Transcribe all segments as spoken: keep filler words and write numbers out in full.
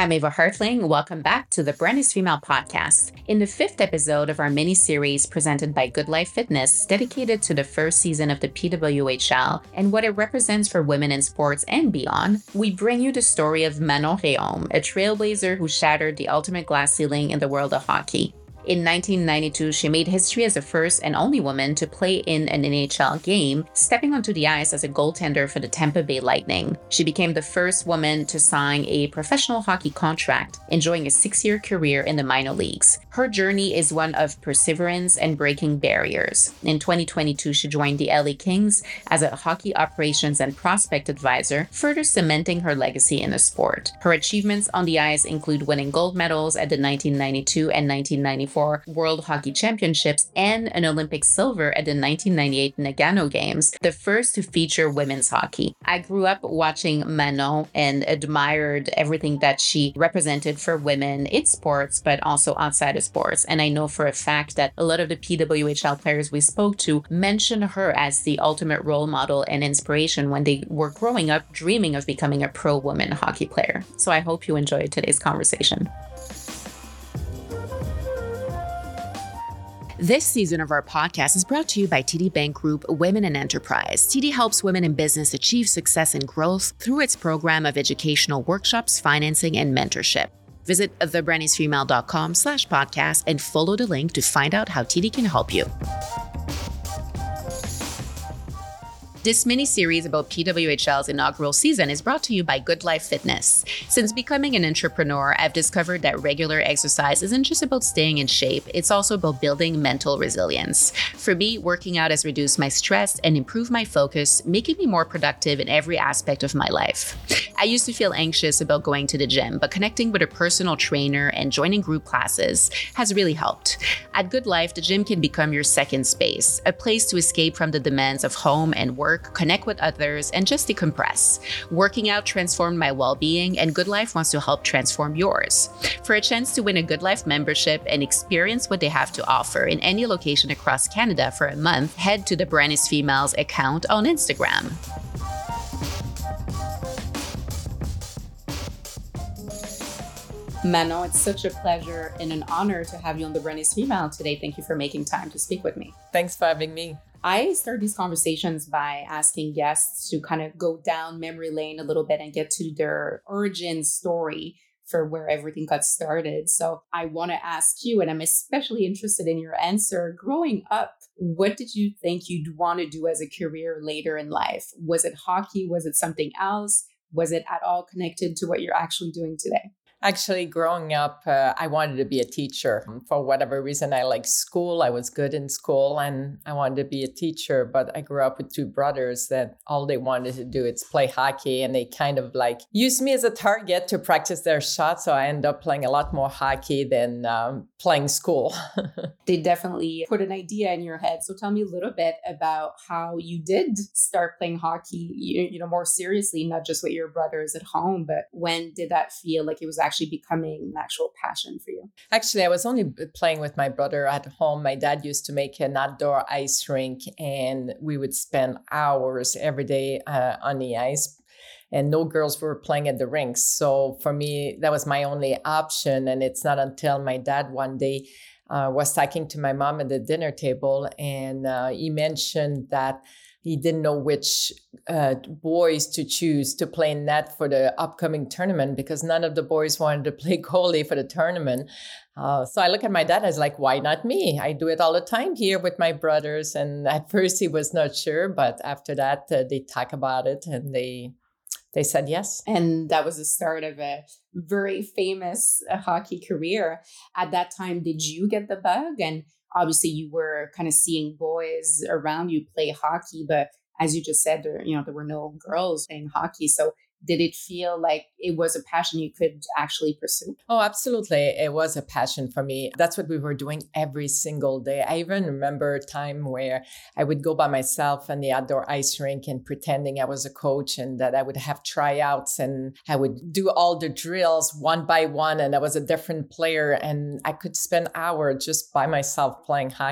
I'm Ava Hartling. Welcome back to the Brand is Female podcast. In the fifth episode of our mini-series presented by Good Life Fitness, dedicated to the first season of the P W H L and what it represents for women in sports and beyond, we bring you the story of Manon Rhéaume, a trailblazer who shattered the ultimate glass ceiling in the world of hockey. In nineteen ninety-two, she made history as the first and only woman to play in an N H L game, stepping onto the ice as a goaltender for the Tampa Bay Lightning. She became the first woman to sign a professional hockey contract, enjoying a six-year career in the minor leagues. Her journey is one of perseverance and breaking barriers. In twenty twenty-two, she joined the L A Kings as a hockey operations and prospect advisor, further cementing her legacy in the sport. Her achievements on the ice include winning gold medals at the nineteen ninety-two and nineteen ninety-four World Hockey Championships and an Olympic silver at the nineteen ninety-eight Nagano Games, the first to feature women's hockey. I grew up watching Manon and admired everything that she represented for women in sports, but also outside of sports. And I know for a fact that a lot of the P W H L players we spoke to mentioned her as the ultimate role model and inspiration when they were growing up dreaming of becoming a pro woman hockey player. So I hope you enjoyed today's conversation. This season of our podcast is brought to you by T D Bank Group Women in Enterprise. T D helps women in business achieve success and growth through its program of educational workshops, financing, and mentorship. Visit thebrandisfemale.com slash podcast and follow the link to find out how T D can help you. This mini-series about P W H L's inaugural season is brought to you by Good Life Fitness. Since becoming an entrepreneur, I've discovered that regular exercise isn't just about staying in shape, it's also about building mental resilience. For me, working out has reduced my stress and improved my focus, making me more productive in every aspect of my life. I used to feel anxious about going to the gym, but connecting with a personal trainer and joining group classes has really helped. At Good Life, the gym can become your second space, a place to escape from the demands of home and work, connect with others, and just decompress. Working out transformed my well-being, and Good Life wants to help transform yours. For a chance to win a Good Life membership and experience what they have to offer in any location across Canada for a month, head to the Brand is Female's account on Instagram. Manon, it's such a pleasure and an honor to have you on the Brand is Female today. Thank you for making time to speak with me. Thanks for having me. I start these conversations by asking guests to kind of go down memory lane a little bit and get to their origin story for where everything got started. So I want to ask you, and I'm especially interested in your answer, growing up, what did you think you'd want to do as a career later in life? Was it hockey? Was it something else? Was it at all connected to what you're actually doing today? Actually, growing up, uh, I wanted to be a teacher. For whatever reason, I liked school. I was good in school and I wanted to be a teacher. But I grew up with two brothers that all they wanted to do is play hockey. And they kind of like used me as a target to practice their shots. So I ended up playing a lot more hockey than um, playing school. They definitely put an idea in your head. So tell me a little bit about how you did start playing hockey, you, you know, more seriously, not just with your brothers at home, but when did that feel like it was actually actually becoming an actual passion for you? Actually, I was only playing with my brother at home. My dad used to make an outdoor ice rink and we would spend hours every day uh, on the ice. And no girls were playing at the rinks. So for me, that was my only option. And it's not until my dad one day uh, was talking to my mom at the dinner table and uh, he mentioned that he didn't know which uh, boys to choose to play net for the upcoming tournament because none of the boys wanted to play goalie for the tournament. Uh, so I look at my dad, I was like, why not me? I do it all the time here with my brothers. And at first he was not sure, but after that uh, they talk about it and they they said yes. And that was the start of a very famous uh, hockey career. At that time, did you get the bug? And obviously, you were kind of seeing boys around you play hockey, but as you just said, there, you know, there were no girls playing hockey. So did it feel like it was a passion you could actually pursue? Oh, absolutely. It was a passion for me. That's what we were doing every single day. I even remember a time where I would go by myself on the outdoor ice rink and pretending I was a coach and that I would have tryouts and I would do all the drills one by one and I was a different player and I could spend hours just by myself playing hockey.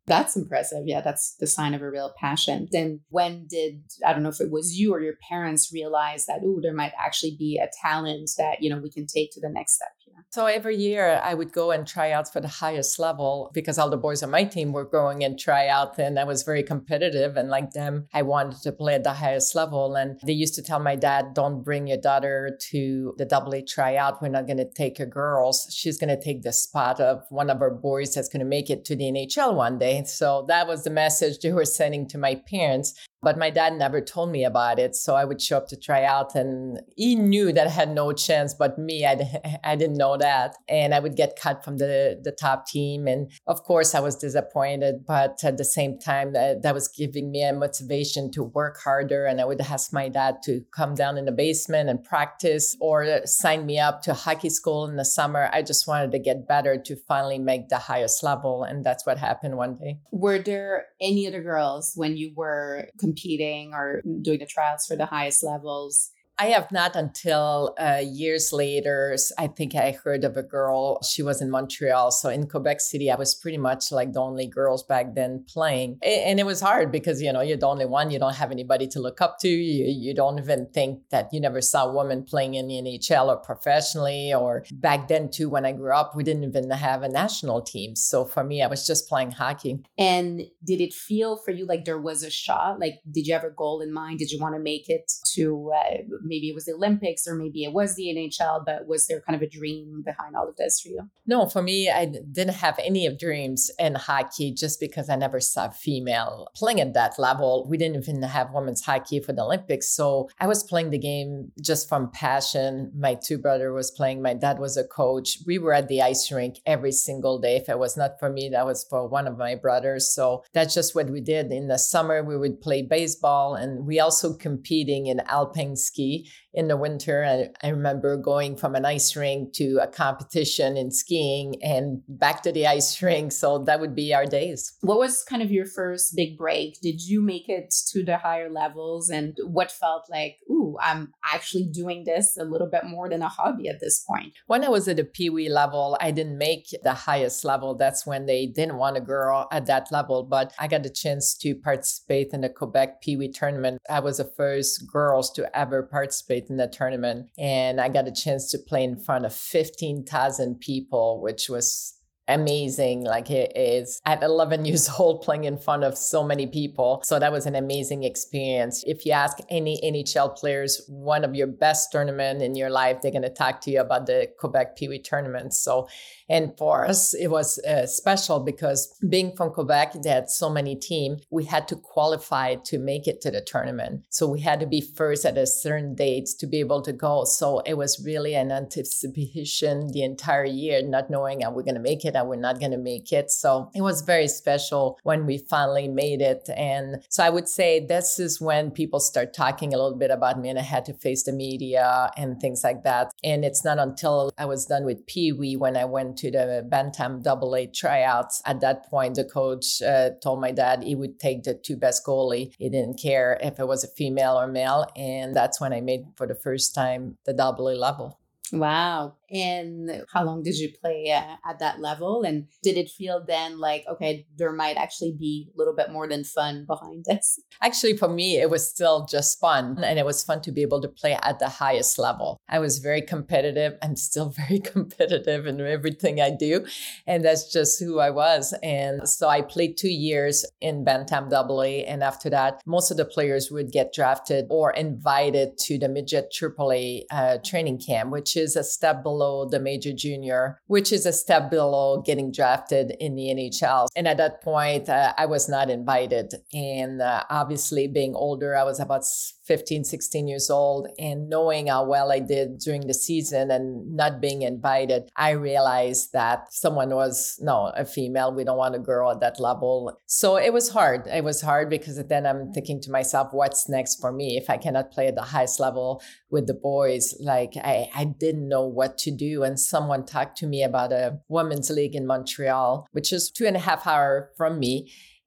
That's impressive. Yeah, that's the sign of a real passion. Then when did, I don't know if it was you or your parents realize that, oh, there might actually be a talent that, you know, we can take to the next step here? So every year I would go and try out for the highest level because all the boys on my team were going and try out, and I was very competitive. And like them, I wanted to play at the highest level. And they used to tell my dad, don't bring your daughter to the double A tryout. We're not going to take her girls. She's going to take the spot of one of our boys that's going to make it to the N H L one day. So that was the message they were sending to my parents. But my dad never told me about it. So I would show up to try out, and he knew that I had no chance, but me, I, I didn't know that. And I would get cut from the, the top team. And of course, I was disappointed. But at the same time, that, that was giving me a motivation to work harder. And I would ask my dad to come down in the basement and practice or sign me up to hockey school in the summer. I just wanted to get better to finally make the highest level. And that's what happened one day. Were there any other girls when you were competing or doing the trials for the highest levels? I have not until uh, years later. I think I heard of a girl. She was in Montreal. So in Quebec City, I was pretty much like the only girls back then playing. And it was hard because, you know, you're the only one. You don't have anybody to look up to. You, you don't even think that you never saw a woman playing in the N H L or professionally. Or back then, too, when I grew up, we didn't even have a national team. So for me, I was just playing hockey. And did it feel for you like there was a shot? Like, did you have a goal in mind? Did you want to make it to uh, maybe it was the Olympics or maybe it was the N H L, but was there kind of a dream behind all of this for you? No, for me, I didn't have any of dreams in hockey just because I never saw female playing at that level. We didn't even have women's hockey for the Olympics. So I was playing the game just from passion. My two brothers was playing. My dad was a coach. We were at the ice rink every single day. If it was not for me, that was for one of my brothers. So that's just what we did. In the summer, we would play baseball, and we also competing in alpine ski. In the winter, I, I remember going from an ice rink to a competition in skiing and back to the ice rink. So that would be our days. What was kind of your first big break? Did you make it to the higher levels? And what felt like, ooh, I'm actually doing this a little bit more than a hobby at this point? When I was at the Pee Wee level, I didn't make the highest level. That's when they didn't want a girl at that level. But I got a chance to participate in the Quebec Pee Wee tournament. I was the first girls to ever participate in the tournament. And I got a chance to play in front of fifteen thousand people, which was amazing. Like it is at eleven years old playing in front of so many people. So that was an amazing experience. If you ask any N H L players, one of your best tournament in your life, they're going to talk to you about the Quebec Pee Wee tournament. So, and for us, it was uh, special because being from Quebec, they had so many teams. We had to qualify to make it to the tournament. So we had to be first at a certain dates to be able to go. So it was really an anticipation the entire year, not knowing are we going to make it, are we not going to make it. So it was very special when we finally made it. And so I would say this is when people start talking a little bit about me, and I had to face the media and things like that. And it's not until I was done with Pee Wee when I went to the Bantam Double A tryouts. At that point, the coach uh, told my dad he would take the two best goalie. He didn't care if it was a female or male. And that's when I made for the first time the Double A level. Wow. And how long did you play uh, at that level? And did it feel then like, okay, there might actually be a little bit more than fun behind this? Actually, for me, it was still just fun. And it was fun to be able to play at the highest level. I was very competitive. I'm still very competitive in everything I do. And that's just who I was. And so I played two years in Bantam Double A. And after that, most of the players would get drafted or invited to the midget Triple A uh, training camp, which is a step below the major junior, which is a step below getting drafted in the N H L. And at that point, uh, I was not invited. And uh, obviously being older, I was about fifteen, sixteen years old, and knowing how well I did during the season and not being invited, I realized that someone was, no, a female, we don't want a girl at that level. So it was hard. It was hard because then I'm thinking to myself, what's next for me? If I cannot play at the highest level with the boys, like I, I didn't know what to do. And someone talked to me about a women's league in Montreal, which is two and a half hours from me.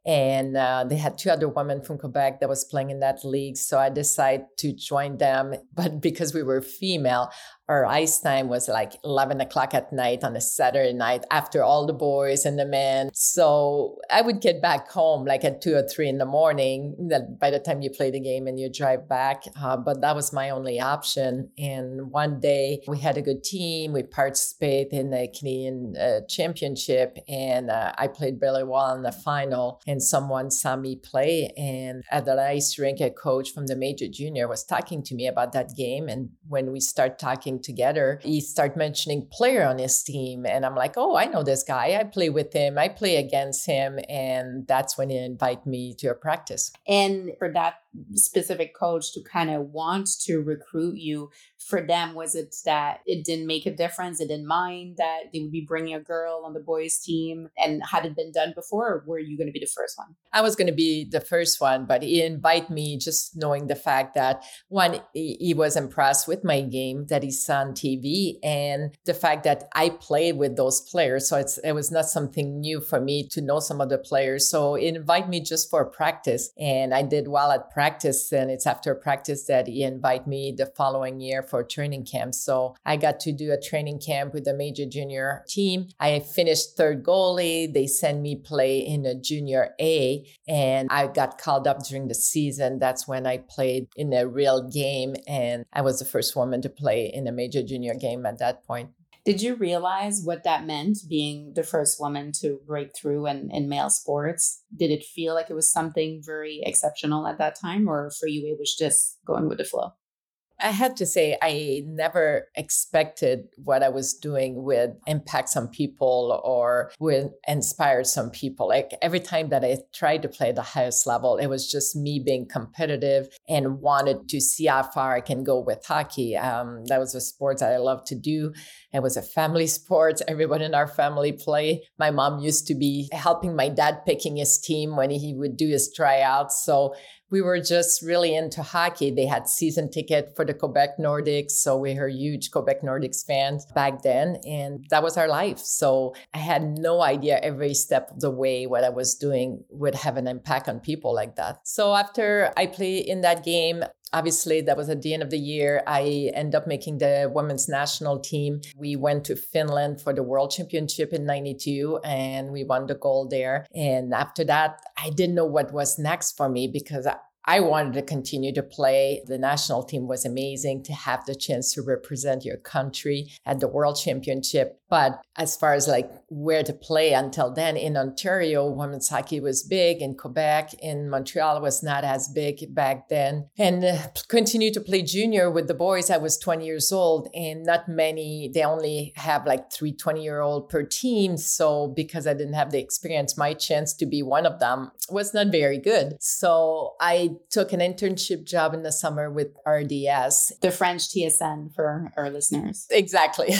And uh, they had two other women from Quebec that was playing in that league. So I decided to join them. But because we were female, our ice time was like eleven o'clock at night on a Saturday night after all the boys and the men. So I would get back home like at two or three in the morning, that by the time you play the game and you drive back. Uh, but that was my only option. And one day we had a good team. We participated in the Canadian uh, Championship, and uh, I played really well in the final. And someone saw me play, and at the ice rink, a coach from the major junior was talking to me about that game. And when we start talking together, he started mentioning player on his team. And I'm like, oh, I know this guy. I play with him. I play against him. And that's when he invited me to a practice. And for that specific coach to kind of want to recruit you, for them, was it that it didn't make a difference? It didn't mind that they would be bringing a girl on the boys team? And had it been done before, or were you going to be the first one? I was going to be the first one, but he invited me just knowing the fact that, one, he was impressed with my game that he saw on T V, and the fact that I played with those players. So it's it was not something new for me to know some of the players. So he invited me just for practice, and I did well at practice. And it's after practice that he invited me the following year for training camp. So I got to do a training camp with the major junior team. I finished third goalie. They sent me play in a junior A, and I got called up during the season. That's when I played in a real game, and I was the first woman to play in a major junior game at that point. Did you realize what that meant, being the first woman to break through in, in male sports? Did it feel like it was something very exceptional at that time, or for you, it was just going with the flow? I had to say, I never expected what I was doing would impact some people or would inspire some people. Like every time that I tried to play at the highest level, it was just me being competitive and wanted to see how far I can go with hockey. Um, that was a sport that I loved to do. It was a family sport. Everyone in our family play. My mom used to be helping my dad picking his team when he would do his tryouts. So we were just really into hockey. They had season ticket for the Quebec Nordics. So we were huge Quebec Nordics fans back then. And that was our life. So I had no idea every step of the way what I was doing would have an impact on people like that. So after I played in that game, obviously, that was at the end of the year. I ended up making the women's national team. We went to Finland for the World Championship in ninety-two, and we won the gold there. And after that, I didn't know what was next for me because I, I wanted to continue to play. The national team was amazing to have the chance to represent your country at the World Championship. But as far as like where to play until then, in Ontario, women's hockey was big. In Quebec, in Montreal, it was not as big back then. And uh, continued to play junior with the boys. I was twenty years old, and not many, they only have like three twenty-year-old per team. So because I didn't have the experience, my chance to be one of them was not very good. So I took an internship job in the summer with R D S. The French T S N for our listeners. Exactly.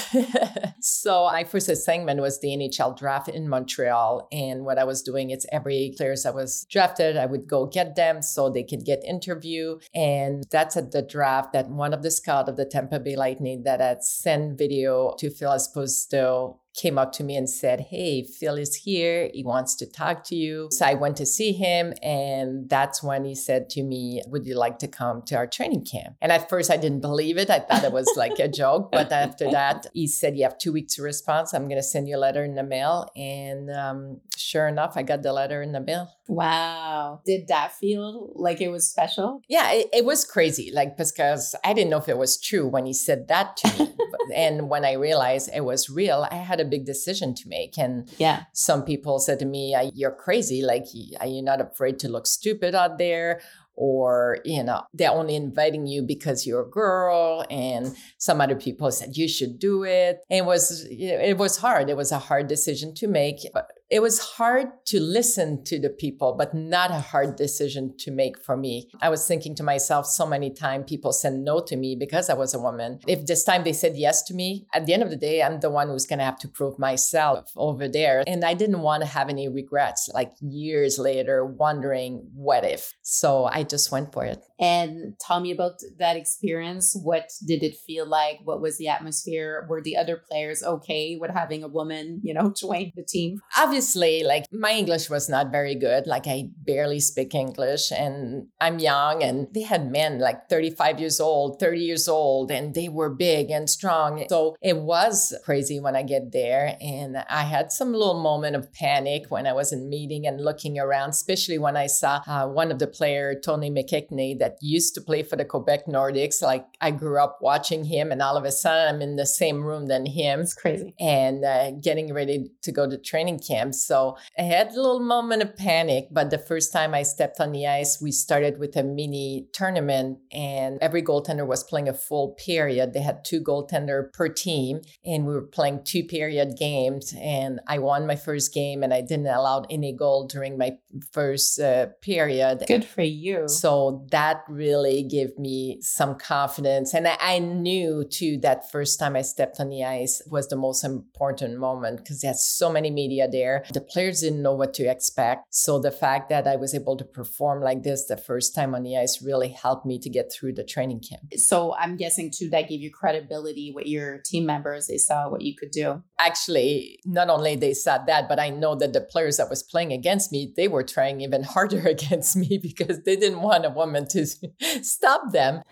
So my first assignment was the N H L draft in Montreal. And what I was doing is every players that was drafted, I would go get them so they could get interview. And that's at the draft that one of the scouts of the Tampa Bay Lightning that had sent video to Phil Esposito came up to me and said, hey, Phil is here. He wants to talk to you. So I went to see him. And that's when he said to me, would you like to come to our training camp? And at first I didn't believe it. I thought it was like a joke. But after that, he said, you have two weeks to respond. I'm going to send you a letter in the mail. And um, sure enough, I got the letter in the mail. Wow. Did that feel like it was special? Yeah, it, it was crazy. Like, because I didn't know if it was true when he said that to me. And when I realized it was real, I had a big decision to make. And yeah, some people said to me, you're crazy. Like, are you not afraid to look stupid out there? Or, you know, they're only inviting you because you're a girl. And some other people said, you should do it. And it was, it was hard. It was a hard decision to make. But it was hard to listen to the people, but not a hard decision to make for me. I was thinking to myself so many times, people said no to me because I was a woman. If this time they said yes to me, at the end of the day, I'm the one who's going to have to prove myself over there. And I didn't want to have any regrets, like years later, wondering what if. So I just went for it. And tell me about that experience. What did it feel like? What was the atmosphere? Were the other players okay with having a woman, you know, join the team? Obviously, obviously, like my English was not very good. Like I barely speak English and I'm young, and they had men like thirty-five years old, thirty years old, and they were big and strong. So it was crazy when I get there. And I had some little moment of panic when I was in meeting and looking around, especially when I saw uh, one of the player, Tony McKechnie, that used to play for the Quebec Nordics. Like I grew up watching him, and all of a sudden I'm in the same room than him. It's crazy. And uh, getting ready to go to training camp. So I had a little moment of panic, but the first time I stepped on the ice, we started with a mini tournament, and every goaltender was playing a full period. They had two goaltender per team, and we were playing two period games, and I won my first game, and I didn't allow any goal during my first uh, period. Good for you. So that really gave me some confidence. And I, I knew too that first time I stepped on the ice was the most important moment because there's so many media there. The players didn't know what to expect. So the fact that I was able to perform like this the first time on the ice really helped me to get through the training camp. So I'm guessing too that gave you credibility with your team members. They saw what you could do. Actually, not only they saw that, but I know that the players that was playing against me, they were trying even harder against me because they didn't want a woman to stop them.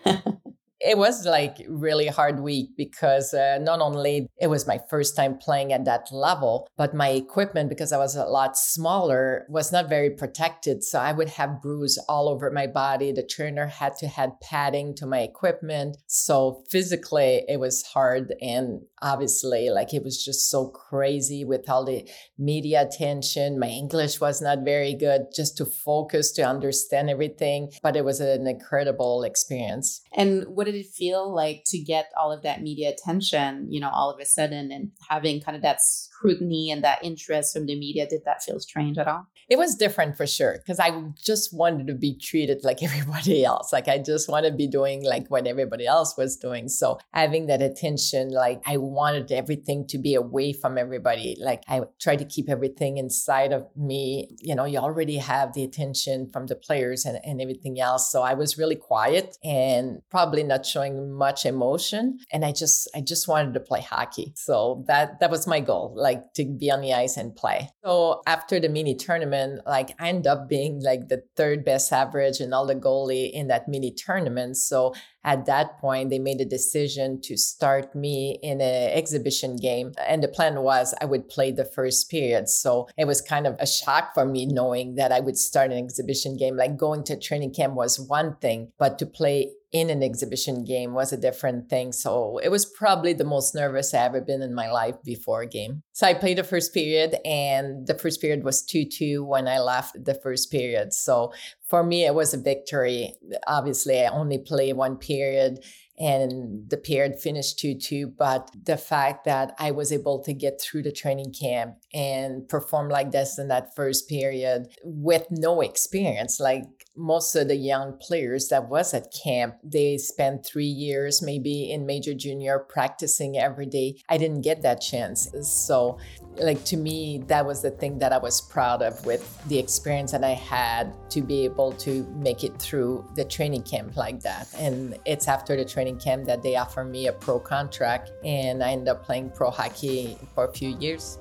It was like really hard week because uh, not only it was my first time playing at that level, but my equipment, because I was a lot smaller, was not very protected. So I would have bruise all over my body. The trainer had to add padding to my equipment. So physically it was hard. And obviously like it was just so crazy with all the media attention. My English was not very good just to focus, to understand everything. But it was an incredible experience. And what did it feel like to get all of that media attention, you know, all of a sudden, and having kind of that scrutiny and that interest from the media? Did that feel strange at all? It was different for sure, because I just wanted to be treated like everybody else. Like I just want to be doing like what everybody else was doing. So having that attention, like I wanted everything to be away from everybody. Like I tried to keep everything inside of me. You know, you already have the attention from the players and, and everything else. So I was really quiet and probably not showing much emotion. And I just, I just wanted to play hockey. So that, that was my goal, like to be on the ice and play. So after the mini tournament, like I ended up being like the third best average and all the goalie in that mini tournament. So at that point, they made a decision to start me in an exhibition game. And the plan was I would play the first period. So it was kind of a shock for me knowing that I would start an exhibition game. Like going to training camp was one thing, but to play in an exhibition game was a different thing. So it was probably the most nervous I've ever been in my life before a game. So I played the first period, and the first period was two two when I left the first period. So for me, it was a victory. Obviously, I only played one period and the period finished two two. But the fact that I was able to get through the training camp and perform like this in that first period with no experience, like most of the young players that was at camp, they spent three years maybe in major junior practicing every day. I didn't get that chance. So like to me, that was the thing that I was proud of with the experience that I had to be able to make it through the training camp like that. And it's after the training camp that they offer me a pro contract, and I ended up playing pro hockey for a few years.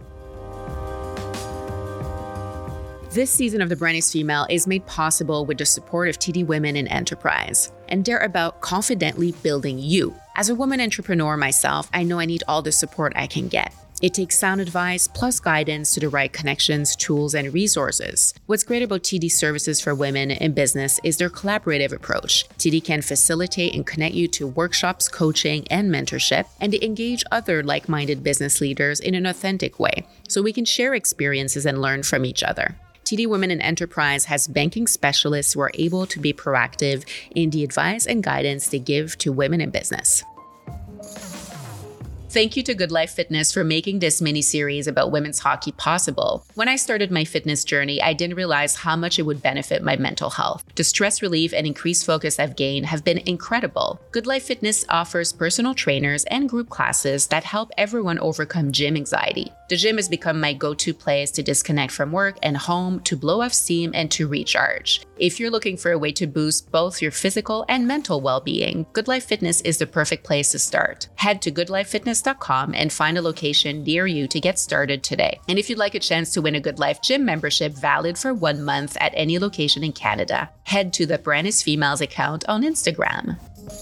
This season of The Brandy's Female is made possible with the support of T D Women in Enterprise, and they're about confidently building you. As a woman entrepreneur myself, I know I need all the support I can get. It takes sound advice plus guidance to the right connections, tools, and resources. What's great about T D Services for Women in Business is their collaborative approach. T D can facilitate and connect you to workshops, coaching, and mentorship, and they engage other like-minded business leaders in an authentic way, so we can share experiences and learn from each other. T D Women in Enterprise has banking specialists who are able to be proactive in the advice and guidance they give to women in business. Thank you to Good Life Fitness for making this mini-series about women's hockey possible. When I started my fitness journey, I didn't realize how much it would benefit my mental health. The stress relief and increased focus I've gained have been incredible. Good Life Fitness offers personal trainers and group classes that help everyone overcome gym anxiety. The gym has become my go-to place to disconnect from work and home, to blow off steam and to recharge. If you're looking for a way to boost both your physical and mental well-being, Good Life Fitness is the perfect place to start. Head to good life fitness dot com and find a location near you to get started today. And if you'd like a chance to win a Good Life gym membership valid for one month at any location in Canada, head to the Brandis Females account on Instagram.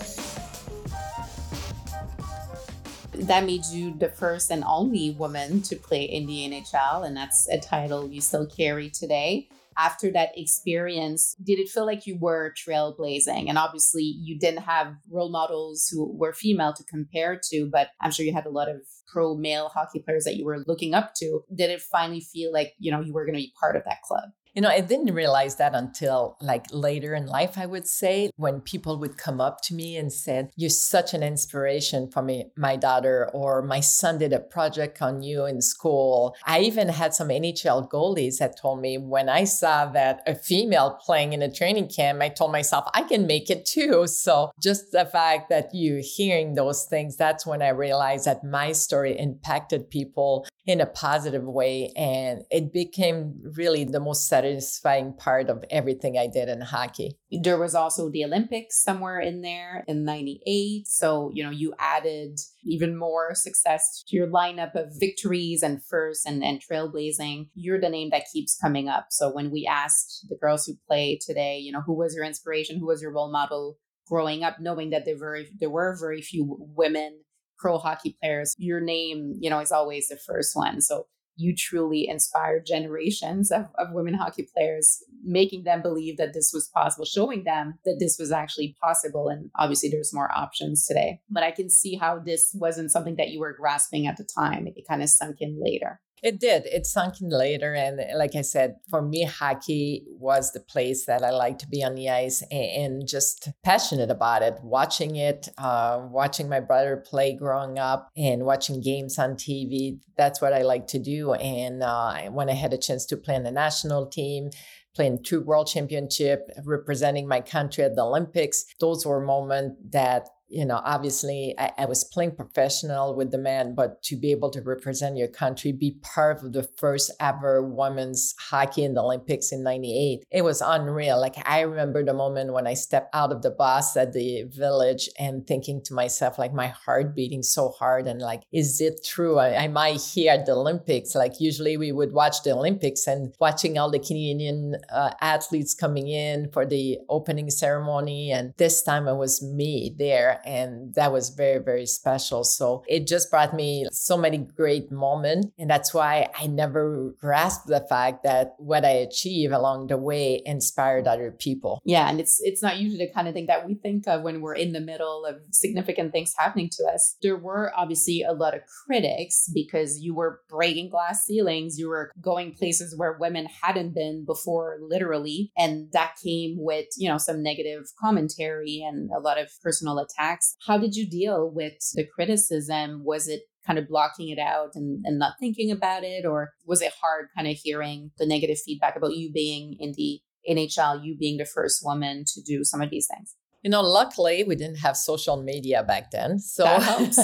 That made you the first and only woman to play in the N H L, and that's a title you still carry today. After that experience, did it feel like you were trailblazing? And obviously, you didn't have role models who were female to compare to, but I'm sure you had a lot of pro male hockey players that you were looking up to. Did it finally feel like, you know, you were going to be part of that club? You know, I didn't realize that until like later in life, I would say, when people would come up to me and said, "You're such an inspiration for me, my daughter," or "My son did a project on you in school." I even had some N H L goalies that told me, when I saw that a female playing in a training camp, I told myself, I can make it too. So just the fact that you're hearing those things, that's when I realized that my story impacted people in a positive way. And it became really the most satisfying part of everything I did in hockey. There was also the Olympics somewhere in there in ninety-eight. So, you know, you added even more success to your lineup of victories and firsts and, and trailblazing. You're the name that keeps coming up. So when we asked the girls who play today, you know, who was your inspiration? Who was your role model growing up, knowing that there, very, there were very few women pro hockey players, your name, you know, is always the first one. So you truly inspired generations of, of women hockey players, making them believe that this was possible, showing them that this was actually possible. And obviously there's more options today. But I can see how this wasn't something that you were grasping at the time. It kind of sunk in later. It did. It sunk in later. And like I said, for me, hockey was the place that I like to be on the ice and, and just passionate about it. Watching it, uh, watching my brother play growing up and watching games on T V. That's what I like to do. And uh, when I had a chance to play in the national team, playing two world championship, representing my country at the Olympics, those were moments that, you know, obviously I, I was playing professional with the men, but to be able to represent your country, be part of the first ever women's hockey in the Olympics in ninety-eight, it was unreal. Like, I remember the moment when I stepped out of the bus at the village and thinking to myself, like, my heart beating so hard and like, is it true? I, am I here at the Olympics? Like, usually we would watch the Olympics and watching all the Canadian uh, athletes coming in for the opening ceremony. And this time it was me there. And that was very, very special. So it just brought me so many great moments. And that's why I never grasped the fact that what I achieved along the way inspired other people. Yeah. And it's it's not usually the kind of thing that we think of when we're in the middle of significant things happening to us. There were obviously a lot of critics because you were breaking glass ceilings. You were going places where women hadn't been before, literally. And that came with, you know, some negative commentary and a lot of personal attacks. How did you deal with the criticism? Was it kind of blocking it out and, and not thinking about it? Or was it hard kind of hearing the negative feedback about you being in the N H L, you being the first woman to do some of these things? You know, luckily we didn't have social media back then. So that helps.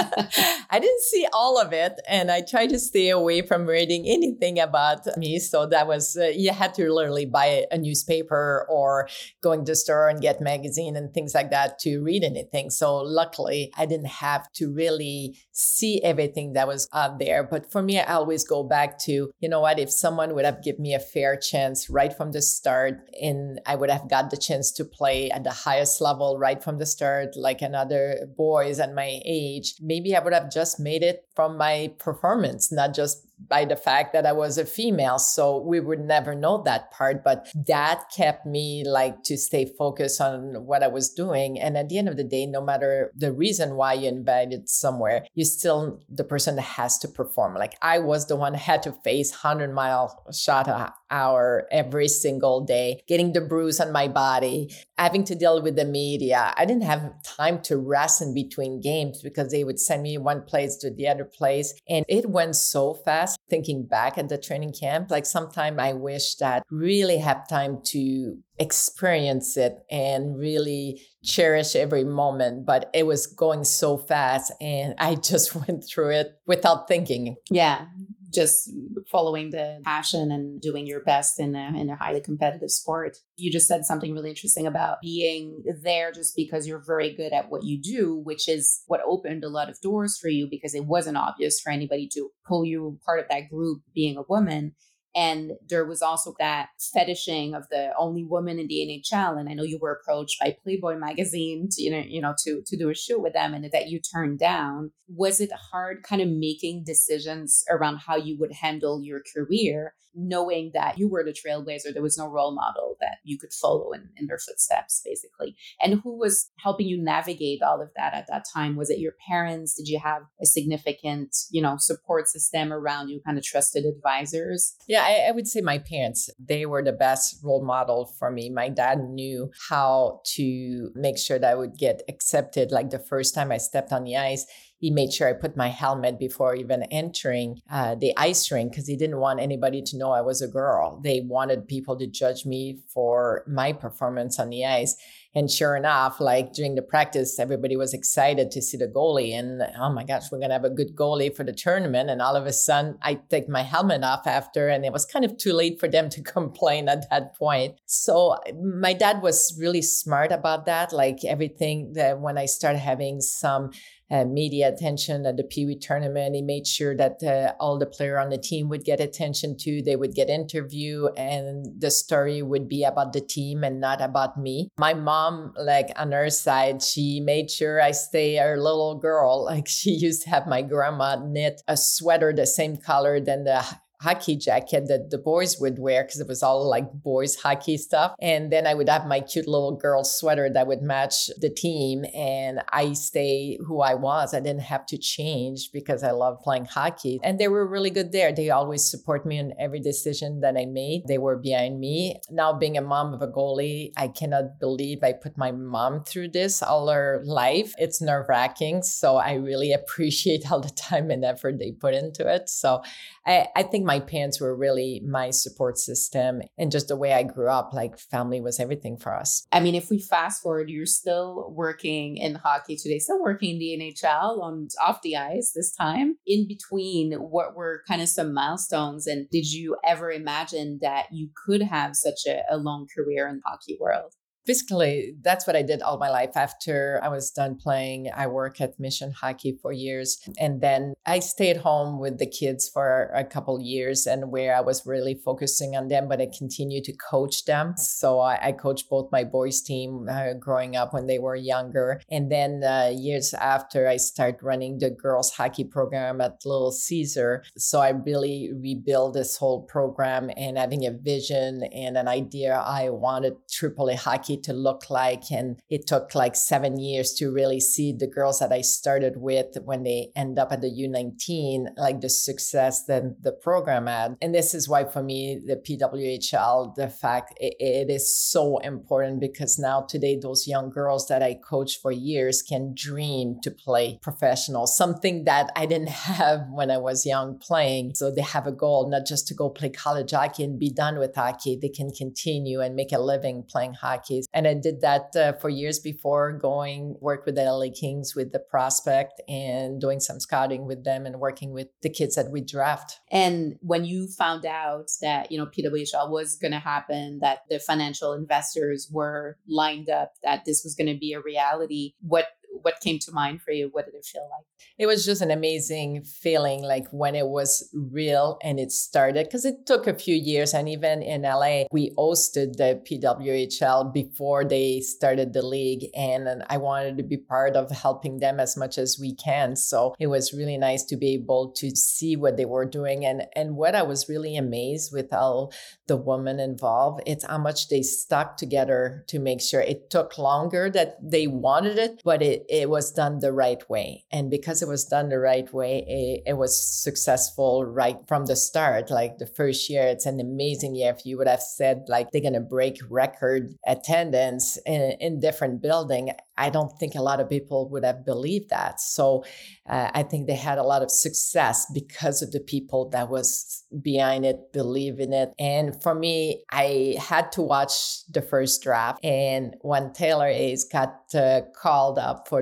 I didn't see all of it. And I tried to stay away from reading anything about me. So that was, uh, you had to literally buy a newspaper or going to the store and get magazine and things like that to read anything. So luckily I didn't have to really see everything that was out there. But for me, I always go back to, you know what, if someone would have given me a fair chance right from the start, and I would have got the chance to play at the highest level right from the start, like another boys at my age, maybe I would have just made it from my performance, not just by the fact that I was a female. So we would never know that part, but that kept me like to stay focused on what I was doing. And at the end of the day, no matter the reason why you invited somewhere, you're still the person that has to perform. Like, I was the one that had to face one hundred mile shot an hour every single day, getting the bruise on my body, having to deal with the media. I didn't have time to rest in between games because they would send me one place to the other place. And it went so fast. Thinking back at the training camp, like sometimes I wish that really have time to experience it and really cherish every moment, but it was going so fast and I just went through it without thinking. Yeah. just following the passion and doing your best in a, in a highly competitive sport. You just said something really interesting about being there just because you're very good at what you do, which is what opened a lot of doors for you because it wasn't obvious for anybody to pull you part of that group being a woman. And there was also that fetishing of the only woman in the N H L. And I know you were approached by Playboy magazine to, you know, you know, to, to do a shoot with them and that you turned down. Was it hard kind of making decisions around how you would handle your career, knowing that you were the trailblazer? There was no role model that you could follow in, in their footsteps, basically. And who was helping you navigate all of that at that time? Was it your parents? Did you have a significant, you know, support system around you, kind of trusted advisors? Yeah, I, I would say my parents, they were the best role model for me. My dad knew how to make sure that I would get accepted. Like the first time I stepped on the ice, he made sure I put my helmet before even entering uh, the ice rink because he didn't want anybody to know I was a girl. They wanted people to judge me for my performance on the ice. And sure enough, like during the practice, everybody was excited to see the goalie. And oh my gosh, we're going to have a good goalie for the tournament. And all of a sudden, I take my helmet off after, and it was kind of too late for them to complain at that point. So my dad was really smart about that. Like everything that when I started having some Uh, media attention at the Pee Wee tournament. He made sure that uh, all the players on the team would get attention to. They would get interview, and the story would be about the team and not about me. My mom, like on her side, she made sure I stay a little girl. Like she used to have my grandma knit a sweater the same color than the hockey jacket that the boys would wear because it was all like boys hockey stuff. And then I would have my cute little girl sweater that would match the team. And I stay who I was. I didn't have to change because I love playing hockey. And they were really good there. They always support me in every decision that I made. They were behind me. Now being a mom of a goalie, I cannot believe I put my mom through this all her life. It's nerve-wracking. So I really appreciate all the time and effort they put into it. So I, I think my parents were really my support system, and just the way I grew up, like family was everything for us. I mean, if we fast forward, you're still working in hockey today, still working in the N H L on off the ice this time. In between, what were kind of some milestones? And did you ever imagine that you could have such a, a long career in the hockey world? Basically, that's what I did all my life. After I was done playing, I worked at Mission Hockey for years. And then I stayed home with the kids for a couple years, and where I was really focusing on them, but I continued to coach them. So I, I coached both my boys team uh, growing up when they were younger. And then uh, years after, I started running the girls hockey program at Little Caesar. So I really rebuilt this whole program and having a vision and an idea. I wanted triple A hockey to look like. And it took like seven years to really see the girls that I started with when they end up at the U nineteen, like the success that the program had. And this is why for me, the P W H L, the fact it, it is so important, because now today, those young girls that I coached for years can dream to play professional, something that I didn't have when I was young playing. So they have a goal, not just to go play college hockey and be done with hockey. They can continue and make a living playing hockey. And I did that uh, for years before going work with the L A Kings with the prospect and doing some scouting with them and working with the kids that we draft. And when you found out that, you know, P W H L was going to happen, that the financial investors were lined up, that this was going to be a reality, what what came to mind for you? What did it feel like? It was just an amazing feeling, like when it was real and it started, because it took a few years. And even in L A, we hosted the P W H L before they started the league. And I wanted to be part of helping them as much as we can. So it was really nice to be able to see what they were doing. And, and what I was really amazed with all the women involved, it's how much they stuck together to make sure. It took longer that they wanted it, but it it was done the right way. And because it was done the right way, it, it was successful right from the start. Like the first year, it's an amazing year. If you would have said like they're going to break record attendance in, in different building, I don't think a lot of people would have believed that. So uh, I think they had a lot of success because of the people that was behind it, believe in it. And for me, I had to watch the first draft. And when Taylor Hayes got uh, called up for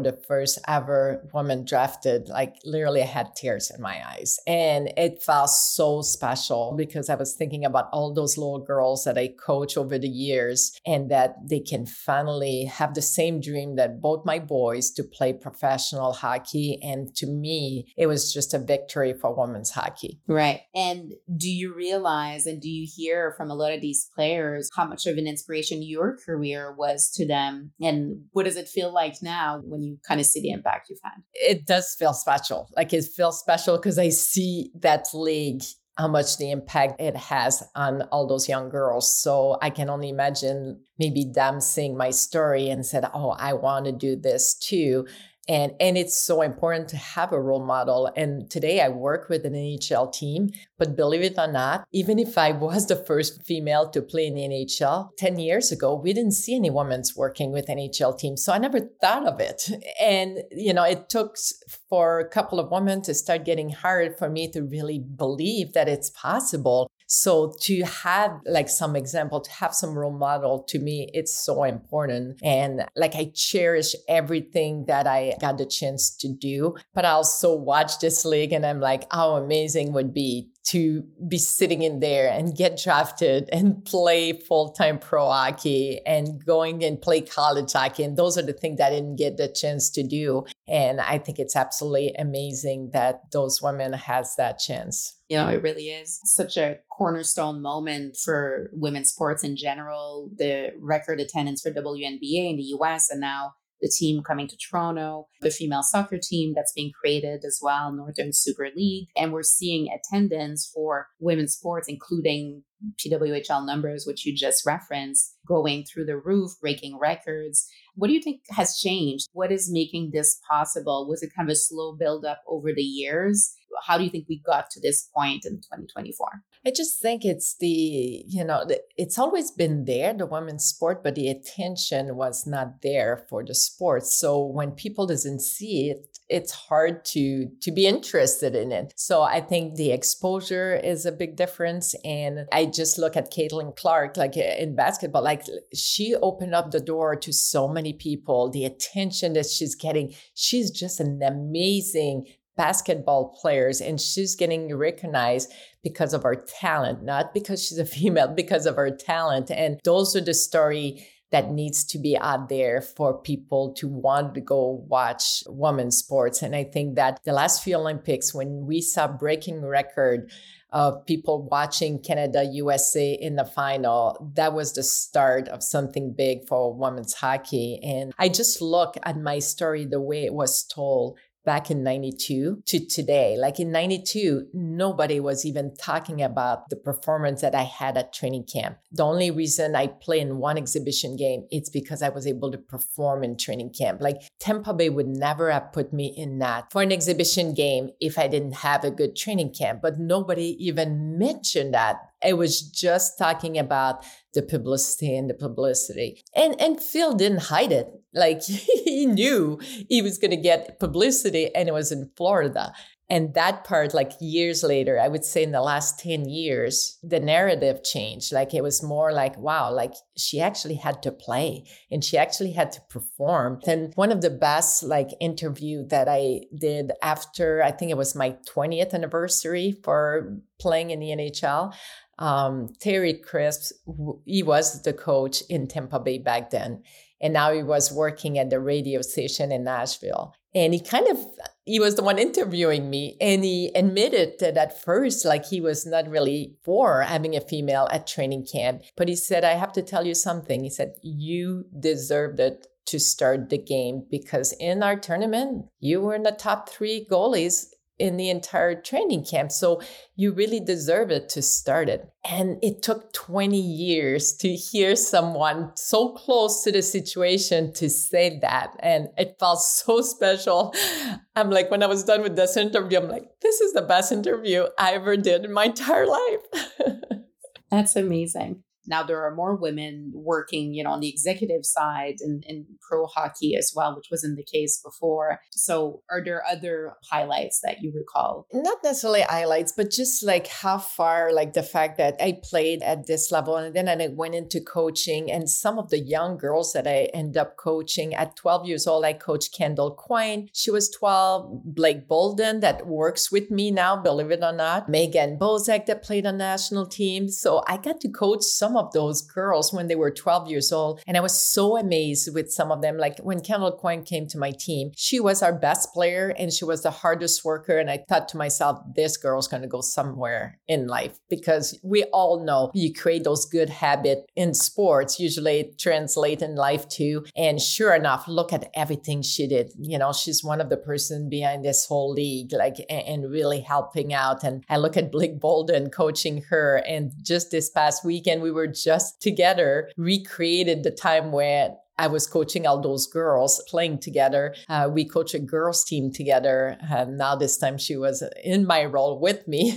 the first ever woman drafted, like literally I had tears in my eyes. And it felt so special because I was thinking about all those little girls that I coach over the years and that they can finally have the same dream that both my boys to play professional hockey. And to me, it was just a victory for women's hockey. Right. And do you realize and do you hear from a lot of these players how much of an inspiration your career was to them? And what does it feel like now when you kind of see the impact you've had? It does feel special. Like it feels special because I see that league, how much the impact it has on all those young girls. So I can only imagine maybe them seeing my story and said, oh, I want to do this too. And, and it's so important to have a role model. And today I work with an N H L team, but believe it or not, even if I was the first female to play in the N H L, ten years ago, we didn't see any women's working with N H L teams. So I never thought of it. And, you know, it took for a couple of women to start getting hired for me to really believe that it's possible. So to have like some example, to have some role model, to me, it's so important. And like I cherish everything that I got the chance to do, but I also watch this league and I'm like, how amazing would be to be sitting in there and get drafted and play full-time pro hockey and going and play college hockey. And those are the things that I didn't get the chance to do. And I think it's absolutely amazing that those women has that chance. You know, it really is such a cornerstone moment for women's sports in general, the record attendance for W N B A in the U S and now the team coming to Toronto, the female soccer team that's being created as well, Northern Super League. And we're seeing attendance for women's sports, including P W H L numbers, which you just referenced, going through the roof, breaking records. What do you think has changed? What is making this possible? Was it kind of a slow buildup over the years? How do you think we got to this point in twenty twenty-four? I just think it's the, you know, it's always been there, the women's sport, but the attention was not there for the sport. So when people doesn't see it, it's hard to to be interested in it. So I think the exposure is a big difference. And I just look at Caitlin Clark, like in basketball, like she opened up the door to so many people, the attention that she's getting. She's just an amazing basketball players, and she's getting recognized because of her talent, not because she's a female, because of her talent. And those are the story that needs to be out there for people to want to go watch women's sports. And I think that the last few Olympics, when we saw breaking record of people watching Canada, U S A in the final, that was the start of something big for women's hockey. And I just look at my story, the way it was told back in ninety-two to today. Like in ninety-two, nobody was even talking about the performance that I had at training camp. The only reason I play in one exhibition game, it's because I was able to perform in training camp. Like Tampa Bay would never have put me in that for an exhibition game if I didn't have a good training camp. But nobody even mentioned that. It was just talking about the publicity and the publicity. And and Phil didn't hide it. Like he knew he was going to get publicity, and it was in Florida. And that part, like years later, I would say in the last ten years, the narrative changed. Like it was more like, wow, like she actually had to play and she actually had to perform. And one of the best like interview that I did after, I think it was my twentieth anniversary for playing in the N H L, um, Terry Crisp, he was the coach in Tampa Bay back then. And now he was working at the radio station in Nashville. And he kind of, he was the one interviewing me. And he admitted that at first, like he was not really for having a female at training camp. But he said, I have to tell you something. He said, you deserved it to start the game because in our tournament, you were in the top three goalies in the entire training camp. So you really deserve it to start it. And it took twenty years to hear someone so close to the situation to say that. And it felt so special. I'm like, when I was done with this interview, I'm like, this is the best interview I ever did in my entire life. That's amazing. now there are more women working, you know, on the executive side in, in pro hockey as well, which wasn't the case before. So are there other highlights that you recall? Not necessarily highlights, but just like how far, like the fact that I played at this level and then I went into coaching, and some of the young girls that I end up coaching at twelve years old, I coached Kendall Coyne. She was twelve. Blake Bolden that works with me now, believe it or not. Megan Bozek that played on national team. So I got to coach some of those girls when they were twelve years old. And I was so amazed with some of them. Like when Kendall Coyne came to my team, she was our best player and she was the hardest worker. And I thought to myself, this girl's going to go somewhere in life, because we all know you create those good habits in sports, usually it translates in life too. And sure enough, look at everything she did. You know, she's one of the person behind this whole league, like, and really helping out. And I look at Blake Bolden coaching her. And just this past weekend, we were just together, recreated the time where I was coaching all those girls playing together. Uh, we coach a girls team together. Uh, now this time she was in my role with me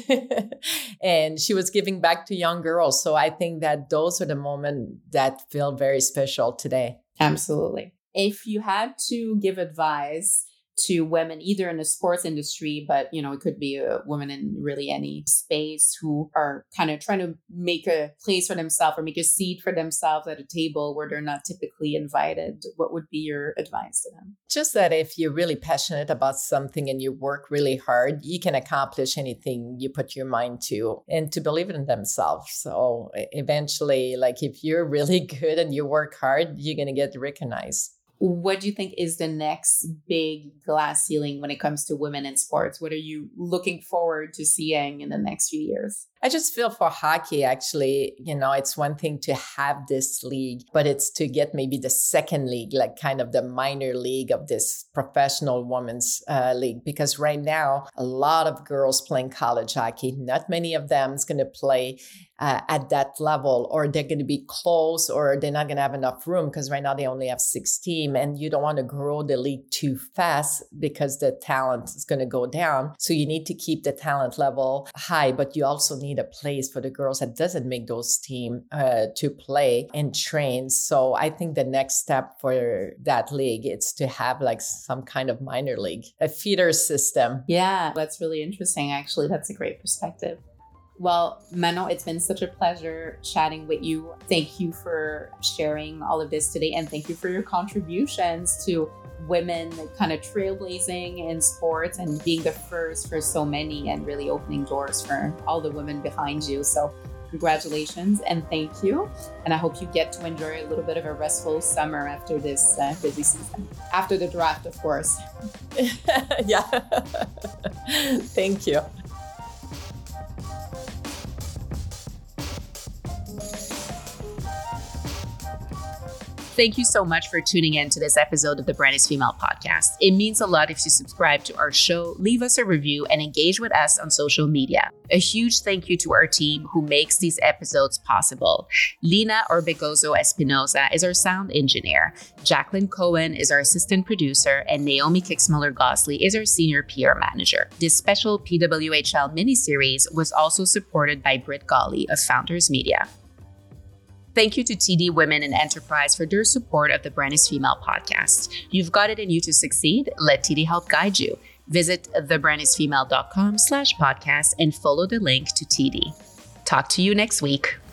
and she was giving back to young girls. So I think that those are the moments that feel very special today. Absolutely. If you had to give advice to women, either in the sports industry, but, you know, it could be a woman in really any space who are kind of trying to make a place for themselves or make a seat for themselves at a table where they're not typically invited, what would be your advice to them? Just that if you're really passionate about something and you work really hard, you can accomplish anything you put your mind to, and to believe in themselves. So eventually, like if you're really good and you work hard, you're going to get recognized. What do you think is the next big glass ceiling when it comes to women in sports? What are you looking forward to seeing in the next few years? I just feel for hockey, actually, you know, it's one thing to have this league, but it's to get maybe the second league, like kind of the minor league of this professional women's uh, league. Because right now, a lot of girls playing college hockey, not many of them is going to play Uh, at that level, or they're going to be close, or they're not going to have enough room, because right now they only have six teams and you don't want to grow the league too fast because the talent is going to go down. So you need to keep the talent level high, but you also need a place for the girls that doesn't make those teams uh, to play and train. So I think the next step for that league is to have like some kind of minor league, a feeder system. Yeah, that's really interesting. Actually, that's a great perspective. Well, Manon, it's been such a pleasure chatting with you. Thank you for sharing all of this today. And thank you for your contributions to women kind of trailblazing in sports and being the first for so many and really opening doors for all the women behind you. So congratulations and thank you. And I hope you get to enjoy a little bit of a restful summer after this uh, busy season. After the draft, of course. Yeah. Thank you. Thank you so much for tuning in to this episode of the Brand is Female podcast. It means a lot if you subscribe to our show, leave us a review, and engage with us on social media. A huge thank you to our team who makes these episodes possible. Lina Orbegozo Espinoza is our sound engineer. Jacqueline Cohen is our assistant producer, and Naomi Kixmuller-Gosley is our senior P R manager. This special P W H L miniseries was also supported by Britt Golly of Founders Media. Thank you to T D Women in Enterprise for their support of the Brand is Female podcast. You've got it in you to succeed. Let T D help guide you. Visit thebrandisfemale.com slash podcast and follow the link to T D. Talk to you next week.